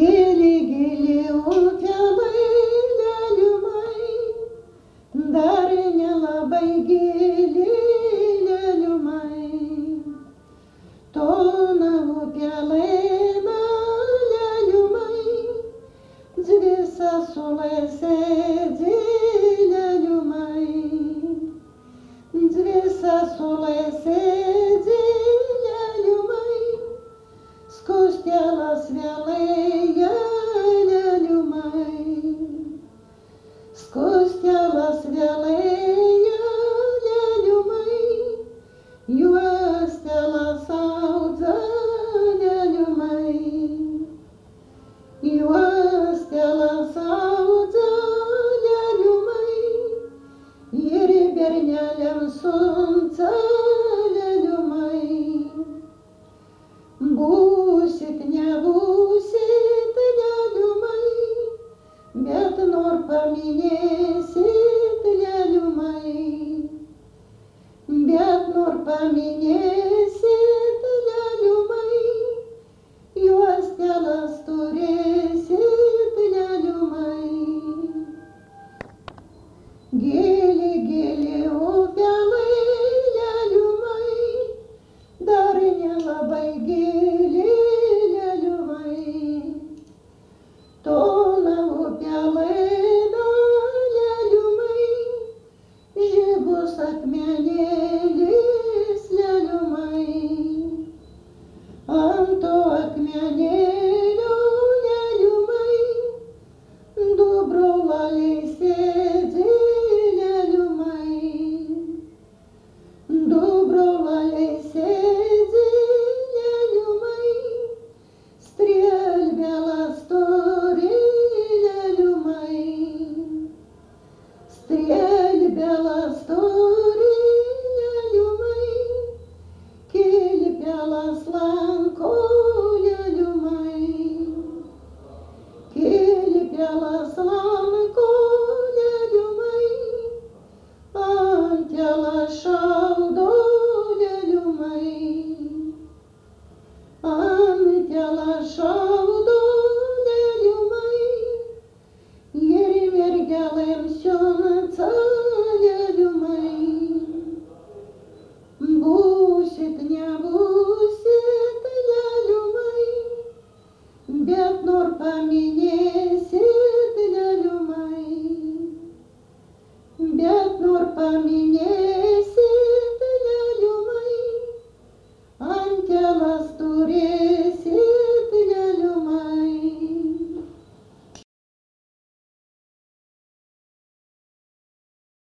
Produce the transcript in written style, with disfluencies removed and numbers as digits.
Gili, gili upelai, leliumai, dar nelabai gili, leliumai. Tona upelai, leliumai, dvi sesulės sėdi, leliumai. Dvi sesulės sėdi, leliumai, skustėlas vėlėja, leliumai. Skustėlas vėlėja, leliumai, juostelas audza, leliumai. Juostelas audza, leliumai, ir berneliams sunca, leliumai. Būsit, nebūsit, leliumai, bet nor paminėsit, leliumai. Bet nor paminėsit, leliumai, juostelas turėsit, leliumai. Gili, gili upelai, leliumai, dar nelabai gili, leliumai. Tona upelai, leliumai, žibus akmenėlis, leliumai. Ant to akmenėlio, leliumai, du brolaliai sėdi, leliumai. Du brolaliai sėdi, leliumai, strėlbelas turi, leliumai. Strėlbelas turi, leliumai, kilpelas lanko,